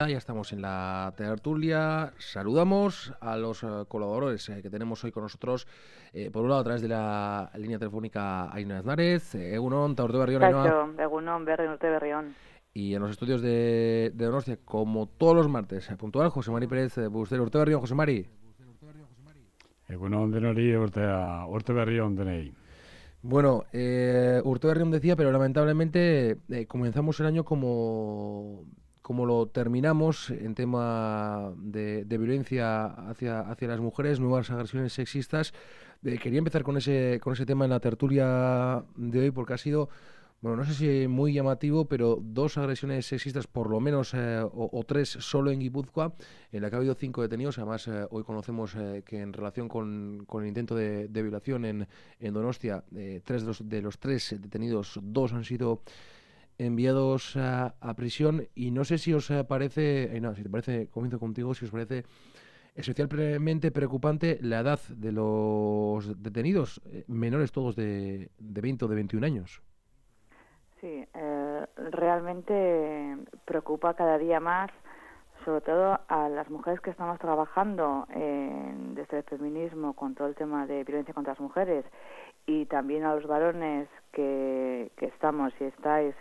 Ya estamos en la tertulia. Saludamos a los colaboradores que tenemos hoy con nosotros. Por un lado, a través de la línea telefónica Ainhoa Aznárez, Egunon, Taurte Berrión, Ainhoa. Kaixo, egunon, Urte Berrión. Y en los estudios de Donostia, como todos los martes, puntual, José Mari Pérez Buster, Urte Berrión, José Mari. Egunon denori Urte Berrión denei. Bueno, Urte Berrión decía, pero lamentablemente comenzamos el año como lo terminamos en tema de violencia hacia las mujeres, nuevas agresiones sexistas. Quería empezar con ese tema en la tertulia de hoy porque ha sido, bueno, no sé si muy llamativo, pero 2 agresiones sexistas, por lo menos, o 3 solo en Guipúzcoa, en la que ha habido 5 detenidos. Además, hoy conocemos que en relación con el intento de violación en Donostia, 3 de los 3 detenidos, 2 han sido enviados a prisión. Y no sé si os parece, no, si te parece, comienzo contigo, si os parece especialmente preocupante la edad de los detenidos, menores todos de 20 o de 21 años. Sí, realmente preocupa cada día más, sobre todo a las mujeres que estamos trabajando desde el feminismo con todo el tema de violencia contra las mujeres, y también a los varones que estamos y estáis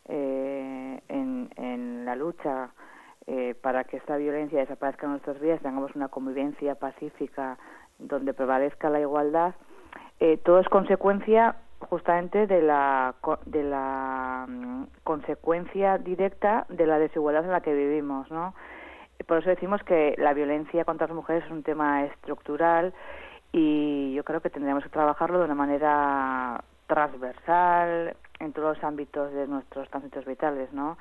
en la lucha para que esta violencia desaparezca en nuestros días, tengamos una convivencia pacífica donde prevalezca la igualdad. Todo es consecuencia justamente de la consecuencia directa de la desigualdad en la que vivimos, ¿no? Por eso decimos que la violencia contra las mujeres es un tema estructural, y yo creo que tendríamos que trabajarlo de una manera transversal en todos los ámbitos de nuestros ámbitos vitales, ¿no?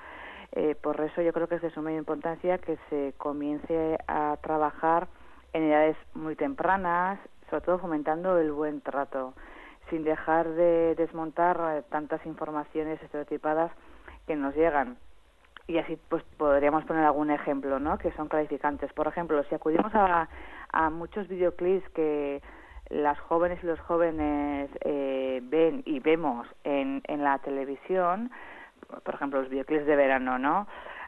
Por eso yo creo que es de suma importancia que se comience a trabajar en edades muy tempranas, sobre todo fomentando el buen trato, sin dejar de desmontar tantas informaciones estereotipadas que nos llegan. Y así pues podríamos poner algún ejemplo, ¿no?, que son clarificantes. Por ejemplo, si acudimos a muchos videoclips que las jóvenes y los jóvenes ven y vemos en la televisión, por ejemplo, los videoclips de verano, ¿no?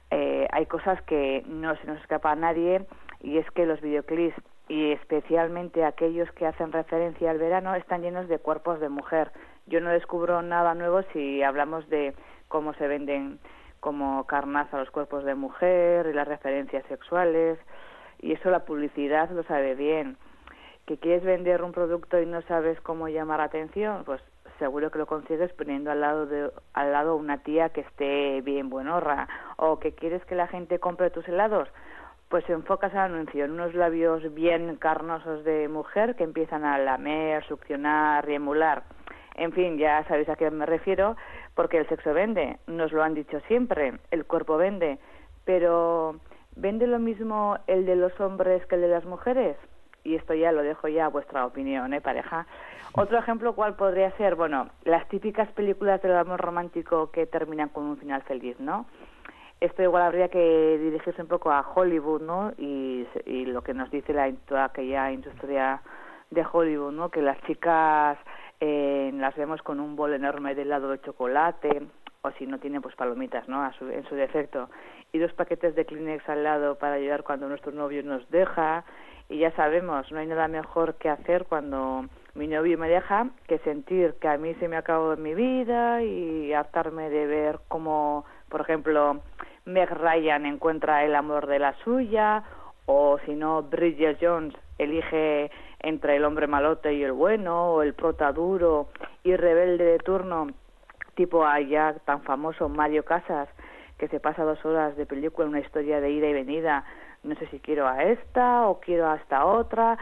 Hay cosas que no se nos escapa a nadie, y es que los videoclips, y especialmente aquellos que hacen referencia al verano, están llenos de cuerpos de mujer. Yo no descubro nada nuevo si hablamos de cómo se venden como carnaza los cuerpos de mujer y las referencias sexuales, y eso la publicidad lo sabe bien. ¿Que quieres vender un producto y no sabes cómo llamar la atención? Pues seguro que lo consigues poniendo al lado una tía que esté bien buenorra. O que quieres que la gente compre tus helados, pues enfocas el anuncio en unos labios bien carnosos de mujer que empiezan a lamer, succionar y emular. En fin, ya sabéis a qué me refiero, porque el sexo vende, nos lo han dicho siempre, el cuerpo vende, pero ¿vende lo mismo el de los hombres que el de las mujeres? Y esto ya lo dejo ya a vuestra opinión, pareja. Otro ejemplo, ¿cuál podría ser? Bueno, las típicas películas del amor romántico que terminan con un final feliz, ¿no? Esto igual habría que dirigirse un poco a Hollywood, ¿no? Y lo que nos dice toda aquella industria de Hollywood, ¿no? Que las chicas las vemos con un bol enorme de helado de chocolate, o si no tienen, pues palomitas, ¿no? En su defecto, y 2 paquetes de Kleenex al lado para ayudar cuando nuestro novio nos deja. Y ya sabemos, no hay nada mejor que hacer cuando mi novio me deja que sentir que a mí se me acabó mi vida y hartarme de ver cómo, por ejemplo, Meg Ryan encuentra el amor de la suya, o si no, Bridget Jones elige entre el hombre malote y el bueno, o el prota duro y rebelde de turno, tipo allá tan famoso Mario Casas, que se pasa 2 horas de película en una historia de ida y venida. No sé si quiero a esta o quiero a esta otra,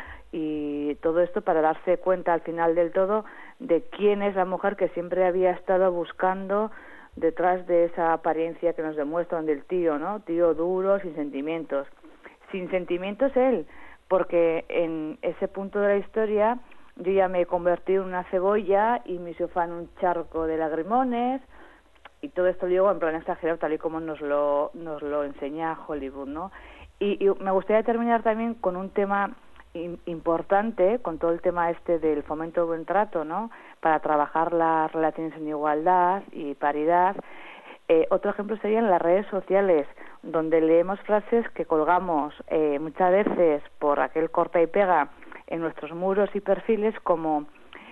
y todo esto para darse cuenta al final del todo de quién es la mujer que siempre había estado buscando detrás de esa apariencia que nos demuestran del tío, ¿no? Tío duro, sin sentimientos. Sin sentimientos él, porque en ese punto de la historia yo ya me he convertido en una cebolla y mi sofá en un charco de lagrimones, y todo esto lo digo en plan exagerado, tal y como nos lo enseña Hollywood, ¿no? Y me gustaría terminar también con un tema importante, con todo el tema del fomento del buen trato, ¿no? Para trabajar las relaciones en igualdad y paridad. Otro ejemplo serían las redes sociales. donde leemos frases que colgamos muchas veces por aquel corta y pega en nuestros muros y perfiles, como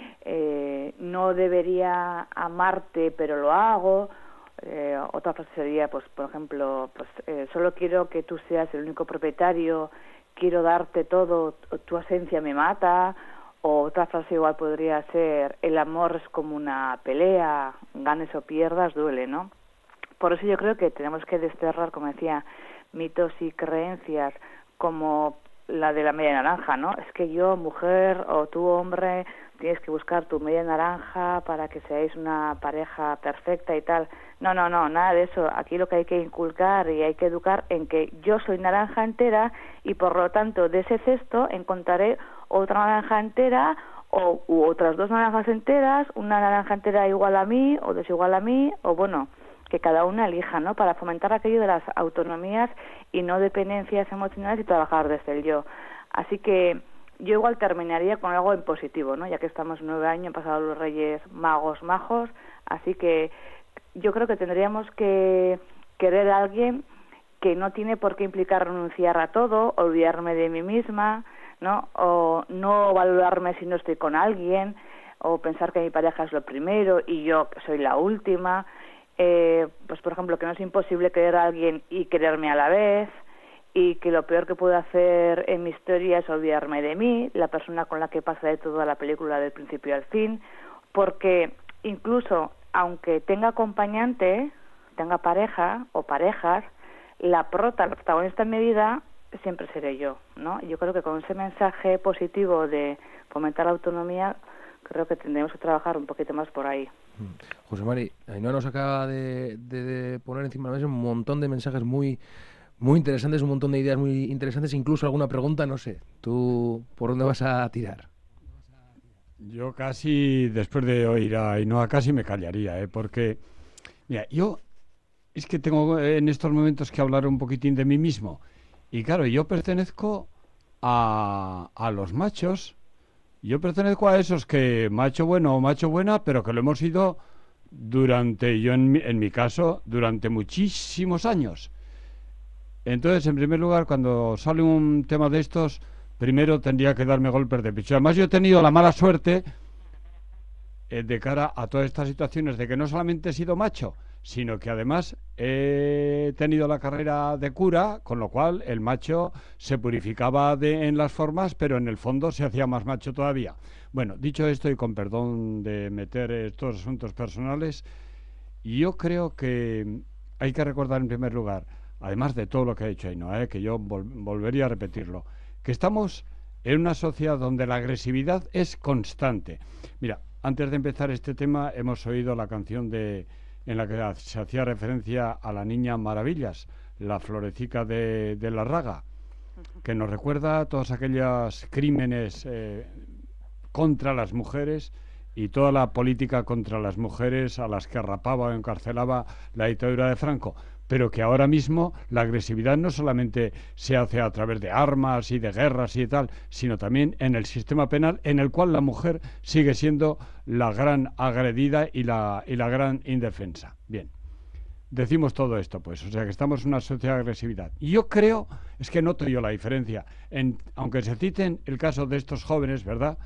no debería amarte pero lo hago. Otra frase sería, pues, por ejemplo, solo quiero que tú seas el único propietario, quiero darte todo, tu ausencia me mata. O otra frase igual podría ser, el amor es como una pelea, ganes o pierdas, duele, ¿no? Por eso yo creo que tenemos que desterrar, como decía, mitos y creencias como la de la media naranja, ¿no? Es que yo, mujer, o tú, hombre, tienes que buscar tu media naranja para que seáis una pareja perfecta y tal. No, nada de eso. Aquí lo que hay que inculcar y hay que educar en que yo soy naranja entera y por lo tanto de ese cesto encontraré otra naranja entera u otras dos naranjas enteras, una naranja entera igual a mí o desigual a mí, o bueno, que cada una elija, ¿no? Para fomentar aquello de las autonomías y no dependencias emocionales y trabajar desde el yo. Así que yo igual terminaría con algo en positivo, ¿no? Ya que estamos 9 años, han pasado los Reyes Magos majos, así que yo creo que tendríamos que querer a alguien que no tiene por qué implicar renunciar a todo, olvidarme de mí misma, ¿no? O no valorarme si no estoy con alguien, o pensar que mi pareja es lo primero y yo soy la última. Pues por ejemplo, que no es imposible querer a alguien y quererme a la vez, y que lo peor que puedo hacer en mi historia es olvidarme de mí, la persona con la que pasaré toda la película del principio al fin, porque incluso aunque tenga acompañante, tenga pareja o parejas, la protagonista en mi vida siempre seré yo, ¿no? Yo creo que con ese mensaje positivo de fomentar la autonomía, creo que tendremos que trabajar un poquito más por ahí. José Mari, Ainhoa nos acaba de poner encima de la mesa un montón de mensajes muy interesantes, un montón de ideas muy interesantes, incluso alguna pregunta, no sé, ¿tú por dónde vas a tirar? Yo casi, después de oír a Ainhoa, casi me callaría, porque, mira, yo es que tengo en estos momentos que hablar un poquitín de mí mismo. Y claro, yo pertenezco a los machos. Yo pertenezco a esos que macho bueno o macho buena, pero que lo hemos sido en mi caso, durante muchísimos años. Entonces, en primer lugar, cuando sale un tema de estos, primero tendría que darme golpes de pecho. Además, yo he tenido la mala suerte de cara a todas estas situaciones de que no solamente he sido macho, sino que además he tenido la carrera de cura, con lo cual el macho se purificaba en las formas, pero en el fondo se hacía más macho todavía. Bueno, dicho esto, y con perdón de meter estos asuntos personales, yo creo que hay que recordar en primer lugar, además de todo lo que ha dicho Ainhoa, que yo volvería a repetirlo, que estamos en una sociedad donde la agresividad es constante. Mira, antes de empezar este tema hemos oído la canción en la que se hacía referencia a la niña Maravillas, la florecica de la Raga, que nos recuerda todos aquellos crímenes contra las mujeres y toda la política contra las mujeres a las que arrapaba o encarcelaba la dictadura de Franco, pero que ahora mismo la agresividad no solamente se hace a través de armas y de guerras y de tal, sino también en el sistema penal, en el cual la mujer sigue siendo la gran agredida y la gran indefensa. Bien, decimos todo esto, pues, o sea que estamos en una sociedad de agresividad. Y yo creo, es que noto yo la diferencia, aunque se citen el caso de estos jóvenes, ¿verdad?,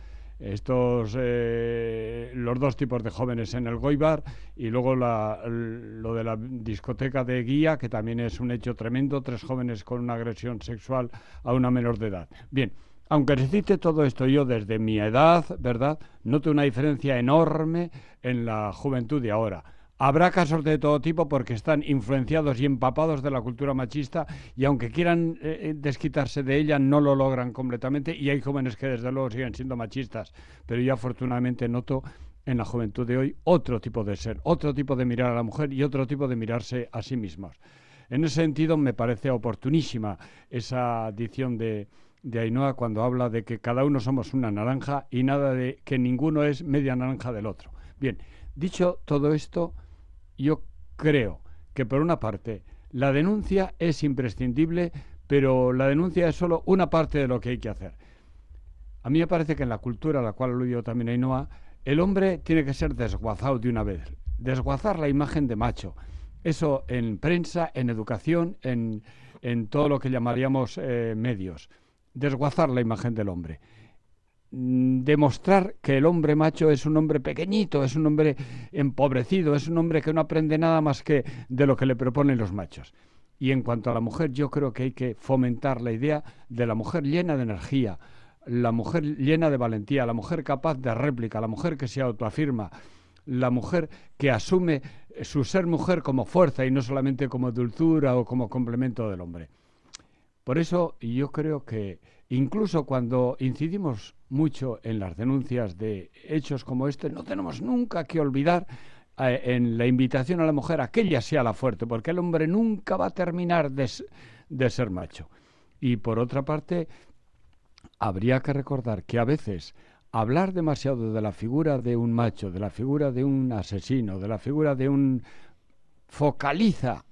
los dos tipos de jóvenes en el Goibar, y luego lo de la discoteca de Guía, que también es un hecho tremendo, 3 jóvenes con una agresión sexual a una menor de edad. Bien, aunque se cite todo esto, yo desde mi edad, ¿verdad?, noto una diferencia enorme en la juventud de ahora. Habrá casos de todo tipo porque están influenciados y empapados de la cultura machista, y aunque quieran desquitarse de ella, no lo logran completamente, y hay jóvenes que desde luego siguen siendo machistas, pero yo afortunadamente noto en la juventud de hoy otro tipo de ser, otro tipo de mirar a la mujer y otro tipo de mirarse a sí mismos. En ese sentido me parece oportunísima esa dicción de Ainhoa cuando habla de que cada uno somos una naranja y nada de que ninguno es media naranja del otro. Bien, dicho todo esto, yo creo que por una parte la denuncia es imprescindible, pero la denuncia es solo una parte de lo que hay que hacer. A mí me parece que en la cultura, a la cual aludió también Ainhoa, el hombre tiene que ser desguazado de una vez, desguazar la imagen de macho, Eso en prensa, en educación, en todo lo que llamaríamos medios. Desguazar la imagen del hombre. Demostrar que el hombre macho es un hombre pequeñito, es un hombre empobrecido, es un hombre que no aprende nada más que de lo que le proponen los machos. Y en cuanto a la mujer, yo creo que hay que fomentar la idea de la mujer llena de energía, la mujer llena de valentía, la mujer capaz de réplica, la mujer que se autoafirma, la mujer que asume su ser mujer como fuerza y no solamente como dulzura o como complemento del hombre. Por eso yo creo que incluso cuando incidimos mucho en las denuncias de hechos como este, no tenemos nunca que olvidar en la invitación a la mujer a que ella sea la fuerte, porque el hombre nunca va a terminar de ser macho. Y por otra parte, habría que recordar que a veces hablar demasiado de la figura de un macho, de la figura de un asesino, de la figura de un... focaliza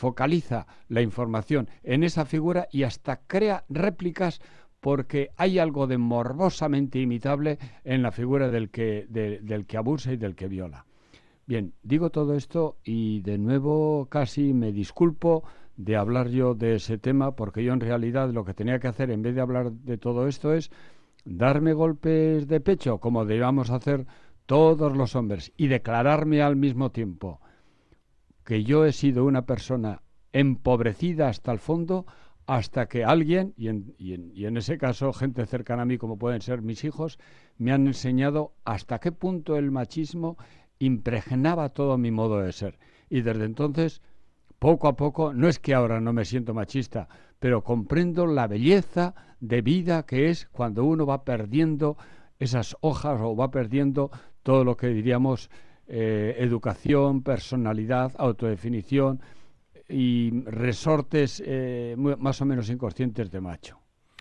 la información en esa figura y hasta crea réplicas, porque hay algo de morbosamente imitable en la figura del que abusa y del que viola. Bien, digo todo esto y de nuevo casi me disculpo de hablar yo de ese tema, porque yo en realidad lo que tenía que hacer en vez de hablar de todo esto es darme golpes de pecho, como debamos hacer todos los hombres, y declararme al mismo tiempo que yo he sido una persona empobrecida hasta el fondo, hasta que alguien, y en ese caso gente cercana a mí como pueden ser mis hijos, me han enseñado hasta qué punto el machismo impregnaba todo mi modo de ser. Y desde entonces, poco a poco, no es que ahora no me siento machista, pero comprendo la belleza de vida que es cuando uno va perdiendo esas hojas o va perdiendo todo lo que diríamos educación, personalidad, autodefinición y resortes más o menos inconscientes de macho.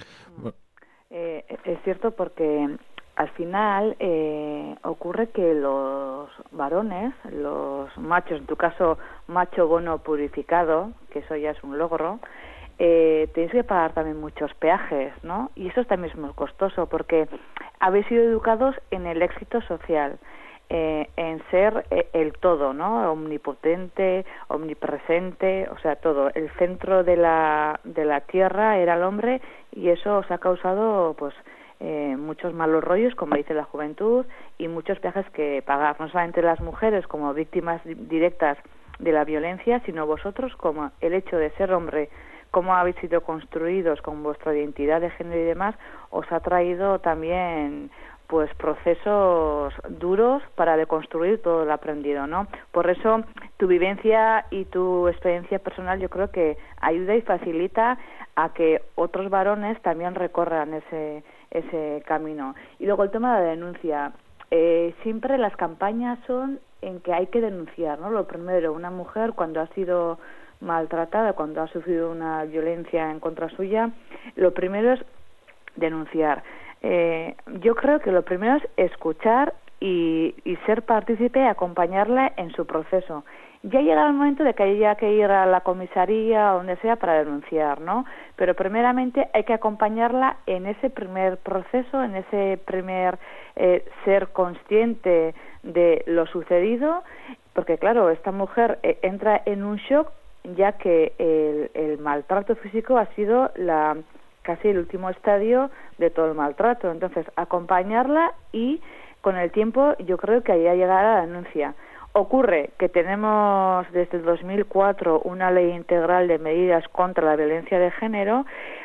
Es cierto, porque al final ocurre que los varones, los machos, en tu caso macho bono purificado, que eso ya es un logro, tenéis que pagar también muchos peajes, ¿no? Y eso también es muy costoso, porque habéis sido educados en el éxito social, en ser el todo, ¿no? Omnipotente, omnipresente, o sea, todo. El centro de la tierra era el hombre, y eso os ha causado, pues, muchos malos rollos, como dice la juventud, y muchos peajes que pagar, no solamente las mujeres como víctimas directas de la violencia, sino vosotros como el hecho de ser hombre, cómo habéis sido construidos con vuestra identidad de género y demás, os ha traído también pues procesos duros para deconstruir todo lo aprendido, ¿no? Por eso tu vivencia y tu experiencia personal yo creo que ayuda y facilita a que otros varones también recorran ese camino. Y luego el tema de la denuncia. Siempre las campañas son en que hay que denunciar, ¿no? Lo primero, una mujer cuando ha sido maltratada, cuando ha sufrido una violencia en contra suya, lo primero es denunciar. Yo creo que lo primero es escuchar y ser partícipe, acompañarla en su proceso. Ya llega el momento de que haya que ir a la comisaría o donde sea para denunciar, ¿no? Pero primeramente hay que acompañarla en ese primer proceso, en ese primer ser consciente de lo sucedido, porque claro, esta mujer entra en un shock, ya que el maltrato físico ha sido casi el último estadio de todo el maltrato. Entonces, acompañarla y con el tiempo yo creo que ahí ha llegado a la denuncia. Ocurre que tenemos desde el 2004 una ley integral de medidas contra la violencia de género,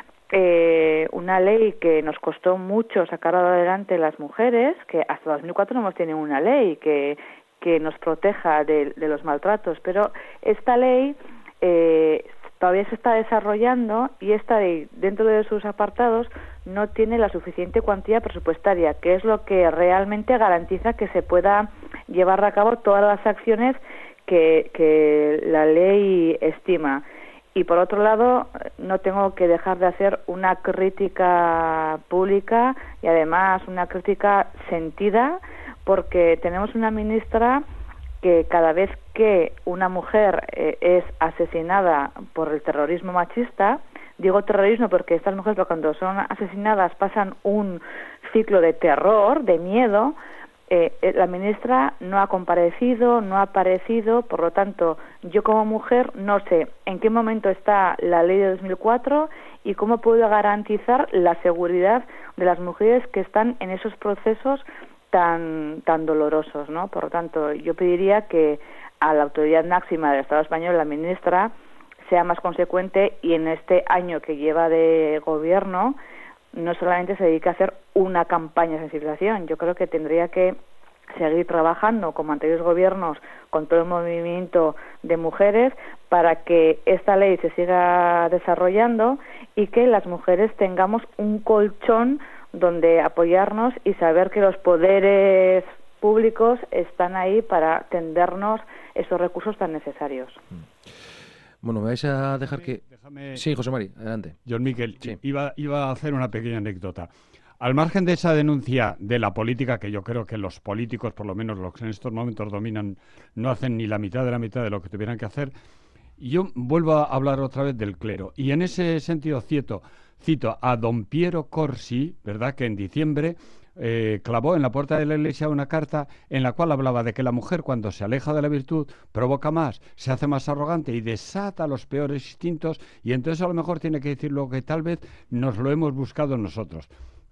una ley que nos costó mucho sacar adelante las mujeres, que hasta 2004 no hemos tenido una ley que nos proteja de los maltratos, pero esta ley todavía se está desarrollando, y esta ley, dentro de sus apartados, no tiene la suficiente cuantía presupuestaria, que es lo que realmente garantiza que se pueda llevar a cabo todas las acciones que la ley estima. Y por otro lado, no tengo que dejar de hacer una crítica pública, y además una crítica sentida, porque tenemos una ministra que cada vez que una mujer es asesinada por el terrorismo machista, digo terrorismo porque estas mujeres cuando son asesinadas pasan un ciclo de terror, de miedo, la ministra no ha comparecido, no ha aparecido, por lo tanto, yo como mujer no sé en qué momento está la ley de 2004 y cómo puedo garantizar la seguridad de las mujeres que están en esos procesos tan dolorosos, ¿no? Por lo tanto, yo pediría que a la autoridad máxima del Estado español, la ministra, sea más consecuente y en este año que lleva de gobierno no solamente se dedica a hacer una campaña de sensibilización. Yo creo que tendría que seguir trabajando como anteriores gobiernos con todo el movimiento de mujeres para que esta ley se siga desarrollando y que las mujeres tengamos un colchón donde apoyarnos y saber que los poderes públicos están ahí para tendernos esos recursos tan necesarios. Bueno, me vais a dejar que... Sí, José Mari, adelante. John Miquel, sí. iba a hacer una pequeña anécdota. Al margen de esa denuncia de la política, que yo creo que los políticos, por lo menos los que en estos momentos dominan, no hacen ni la mitad de lo que tuvieran que hacer, yo vuelvo a hablar otra vez del clero. Y en ese sentido cito a don Piero Corsi, ¿verdad?, que en diciembre clavó en la puerta de la iglesia una carta en la cual hablaba de que la mujer, cuando se aleja de la virtud, provoca más, se hace más arrogante y desata los peores instintos, y entonces a lo mejor tiene que decir lo que tal vez nos lo hemos buscado nosotros.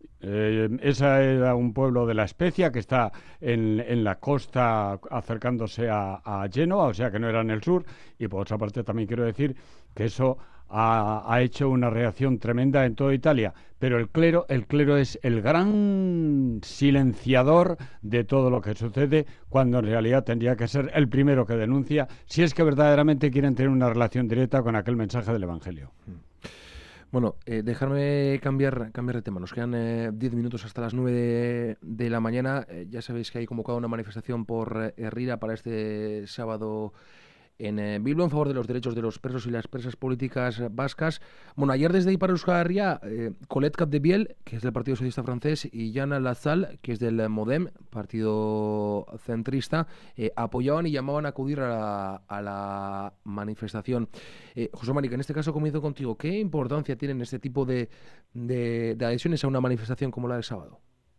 Esa era un pueblo de La Spezia que está en la costa acercándose a Génova, o sea que no era en el sur, y por otra parte también quiero decir que eso ha hecho una reacción tremenda en toda Italia, pero el clero es el gran silenciador de todo lo que sucede, cuando en realidad tendría que ser el primero que denuncia, si es que verdaderamente quieren tener una relación directa con aquel mensaje del Evangelio. Bueno, dejarme cambiar de tema. Nos quedan 10 minutos hasta las 9 de la mañana. Ya sabéis que hay convocado una manifestación por Herrira para este sábado en Bilbo en favor de los derechos de los presos y las presas políticas vascas. Bueno, ayer desde Ipar Euskal Herria, Colette Capdevielle, que es del Partido Socialista francés, y Jana Lazal, que es del Modem, partido centrista, apoyaban y llamaban a acudir a la manifestación. José Mari, en este caso comienzo contigo. ¿Qué importancia tienen este tipo de adhesiones a una manifestación como la del sábado?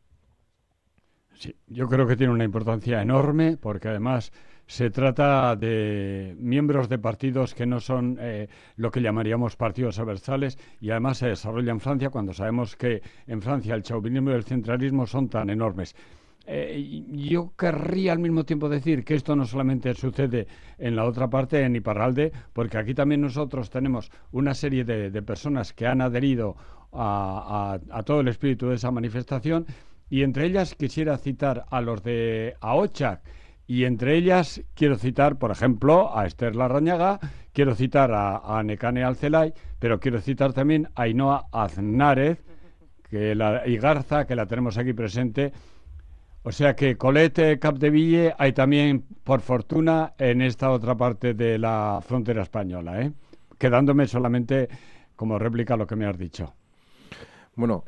Sí, yo creo que tiene una importancia enorme, porque además se trata de miembros de partidos que no son lo que llamaríamos partidos aversales, y además se desarrolla en Francia, cuando sabemos que en Francia el chauvinismo y el centralismo son tan enormes. Yo querría al mismo tiempo decir que esto no solamente sucede en la otra parte, en Iparralde, porque aquí también nosotros tenemos una serie de personas que han adherido a todo el espíritu de esa manifestación, y entre ellas quisiera citar a los de Ahotsak, y entre ellas quiero citar, por ejemplo, a Esther Larrañaga, quiero citar a Nekane Alzelay, pero quiero citar también a Ainhoa Aznárez y Garza, que la tenemos aquí presente. O sea que Colette Capdeville hay también, por fortuna, en esta otra parte de la frontera española, quedándome solamente como réplica a lo que me has dicho. Bueno,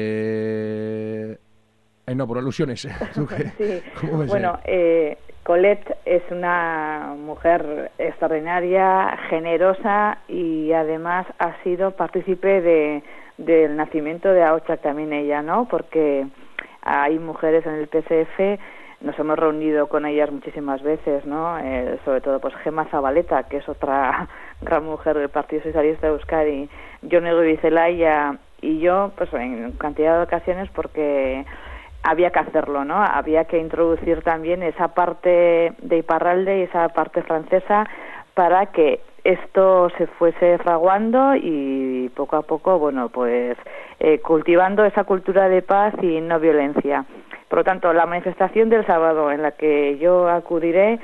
no, por alusiones. Sí. Bueno, Colette es una mujer extraordinaria, generosa, y además ha sido partícipe del nacimiento de Ahotsak también ella, ¿no? Porque hay mujeres en el PCF, nos hemos reunido con ellas muchísimas veces, ¿no? Sobre todo pues Gemma Zabaleta, que es otra gran mujer del Partido Socialista de Euskadi, Jone Goirizelaia y yo, pues en cantidad de ocasiones, porque había que hacerlo, ¿no? Había que introducir también esa parte de Iparralde y esa parte francesa para que esto se fuese fraguando y poco a poco, bueno, pues cultivando esa cultura de paz y no violencia. Por lo tanto, la manifestación del sábado en la que yo acudiré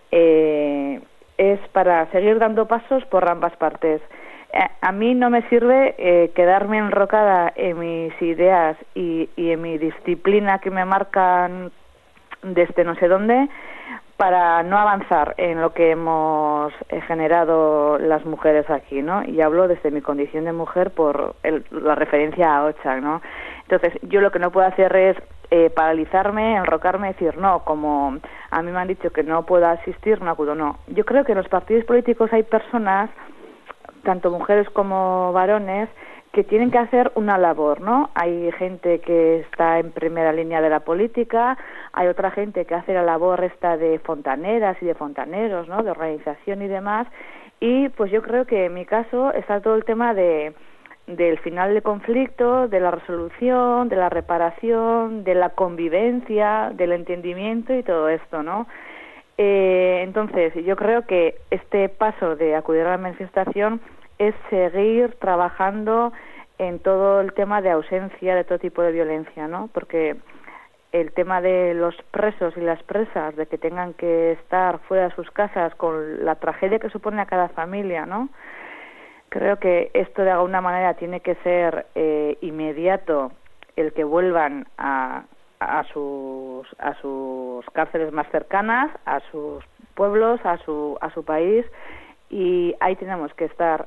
es para seguir dando pasos por ambas partes. A mí no me sirve quedarme enrocada en mis ideas y en mi disciplina que me marcan desde no sé dónde, para no avanzar en lo que hemos generado las mujeres aquí, ¿no? Y hablo desde mi condición de mujer por la referencia a Ahotsak, ¿no? Entonces, yo lo que no puedo hacer es paralizarme, enrocarme, decir, no, como a mí me han dicho que no puedo asistir, no acudo, no. Yo creo que en los partidos políticos hay personas, tanto mujeres como varones, que tienen que hacer una labor, ¿no? Hay gente que está en primera línea de la política, hay otra gente que hace la labor esta de fontaneras y de fontaneros, ¿no? De organización y demás, y pues yo creo que en mi caso está todo el tema del final del conflicto, de la resolución, de la reparación, de la convivencia, del entendimiento y todo esto, ¿no? Entonces, yo creo que este paso de acudir a la manifestación es seguir trabajando en todo el tema de ausencia de todo tipo de violencia, ¿no? Porque el tema de los presos y las presas, de que tengan que estar fuera de sus casas con la tragedia que supone a cada familia, ¿no? Creo que esto de alguna manera tiene que ser inmediato, el que vuelvan a sus cárceles más cercanas, a sus pueblos, a su país, y ahí tenemos que estar.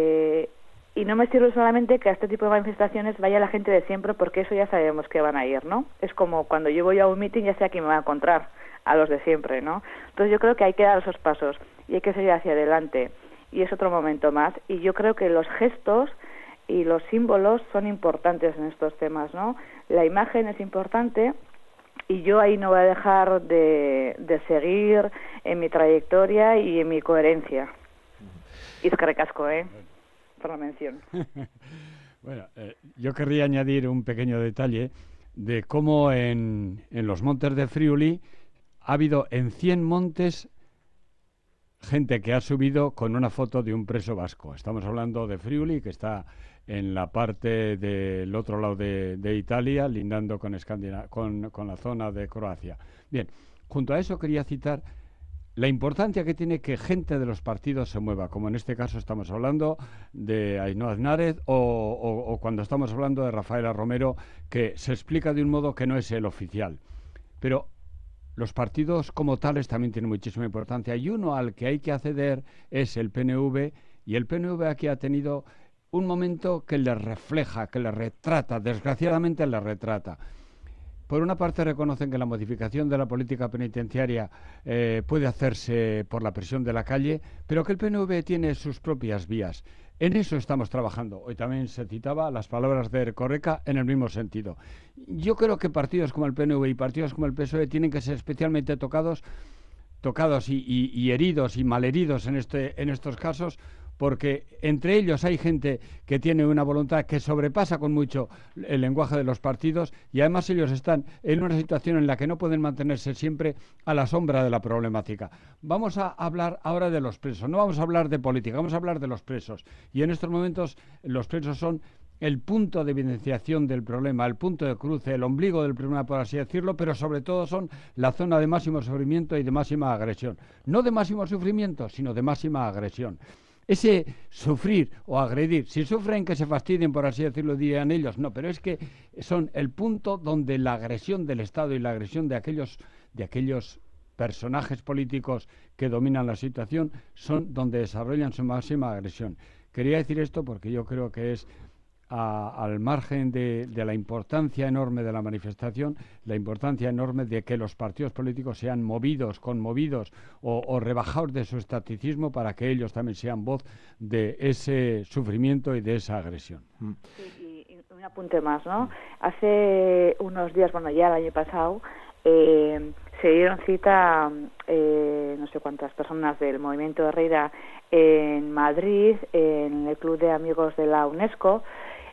Y no me sirve solamente que a este tipo de manifestaciones vaya la gente de siempre, porque eso ya sabemos que van a ir, ¿no? Es como cuando yo voy a un meeting, ya sé a quién me va a encontrar, a los de siempre, ¿no? Entonces yo creo que hay que dar esos pasos y hay que seguir hacia adelante, y es otro momento más. Y yo creo que los gestos y los símbolos son importantes en estos temas, ¿no? La imagen es importante, y yo ahí no voy a dejar de seguir en mi trayectoria y en mi coherencia. Y es que recasco, por la mención. Bueno, yo querría añadir un pequeño detalle de cómo en los montes de Friuli ha habido en 100 montes gente que ha subido con una foto de un preso vasco. Estamos hablando de Friuli, que está en la parte del otro lado de Italia, lindando con la zona de Croacia. Bien, junto a eso quería citar la importancia que tiene que gente de los partidos se mueva, como en este caso estamos hablando de Ainhoa Aznárez o cuando estamos hablando de Rafaela Romero, que se explica de un modo que no es el oficial. Pero los partidos como tales también tienen muchísima importancia, y uno al que hay que acceder es el PNV, y el PNV aquí ha tenido un momento que le refleja, que le retrata, desgraciadamente le retrata. Por una parte reconocen que la modificación de la política penitenciaria puede hacerse por la presión de la calle, pero que el PNV tiene sus propias vías. En eso estamos trabajando. Hoy también se citaba las palabras de Erkoreka en el mismo sentido. Yo creo que partidos como el PNV y partidos como el PSOE tienen que ser especialmente tocados y heridos y malheridos en estos casos, porque entre ellos hay gente que tiene una voluntad que sobrepasa con mucho el lenguaje de los partidos, y además ellos están en una situación en la que no pueden mantenerse siempre a la sombra de la problemática. Vamos a hablar ahora de los presos, no vamos a hablar de política, vamos a hablar de los presos, y en estos momentos los presos son el punto de evidenciación del problema, el punto de cruce, el ombligo del problema, por así decirlo, pero sobre todo son la zona de máximo sufrimiento y de máxima agresión. No de máximo sufrimiento, sino de máxima agresión. Ese sufrir o agredir, si sufren que se fastidien, por así decirlo, dirían ellos, no, pero es que son el punto donde la agresión del Estado y la agresión de aquellos personajes políticos que dominan la situación son donde desarrollan su máxima agresión. Quería decir esto porque yo creo que es al margen de la importancia enorme de la manifestación, la importancia enorme de que los partidos políticos sean movidos, conmovidos o rebajados de su estaticismo para que ellos también sean voz de ese sufrimiento y de esa agresión. Sí, y un apunte más, ¿no? Hace unos días, bueno, ya el año pasado, se dieron cita no sé cuántas personas del movimiento de Herrera en Madrid, en el Club de Amigos de la UNESCO,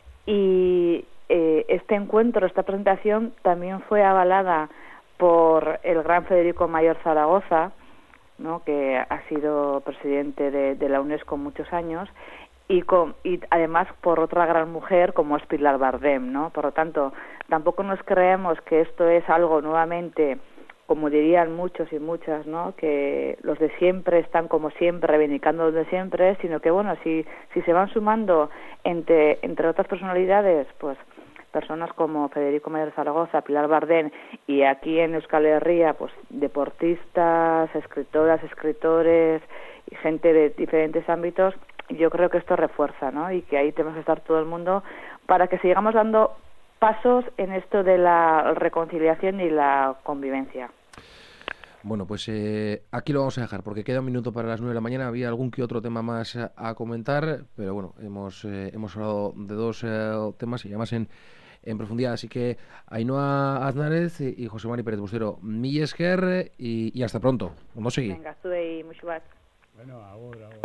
y este encuentro, esta presentación también fue avalada por el gran Federico Mayor Zaragoza, ¿no?, que ha sido presidente de la UNESCO muchos años, y además por otra gran mujer como es Pilar Bardem, ¿no? Por lo tanto, tampoco nos creemos que esto es algo nuevamente, como dirían muchos y muchas, ¿no?, que los de siempre están como siempre reivindicando los de siempre, sino que, bueno, si se van sumando entre otras personalidades, pues personas como Federico Mayor Zaragoza, Pilar Bardem, y aquí en Euskal Herria, pues deportistas, escritoras, escritores y gente de diferentes ámbitos, yo creo que esto refuerza, ¿no?, y que ahí tenemos que estar todo el mundo para que sigamos dando pasos en esto de la reconciliación y la convivencia. Bueno, pues aquí lo vamos a dejar porque queda un minuto para las 9 de la mañana. Había algún que otro tema más a comentar, pero bueno, hemos hablado de dos temas y además en profundidad. Así que Ainhoa Aznárez y José Mari Pérez Bustero, mila esker y hasta pronto. Ondo segi. Venga, zuei musu bat. Bueno, ahora.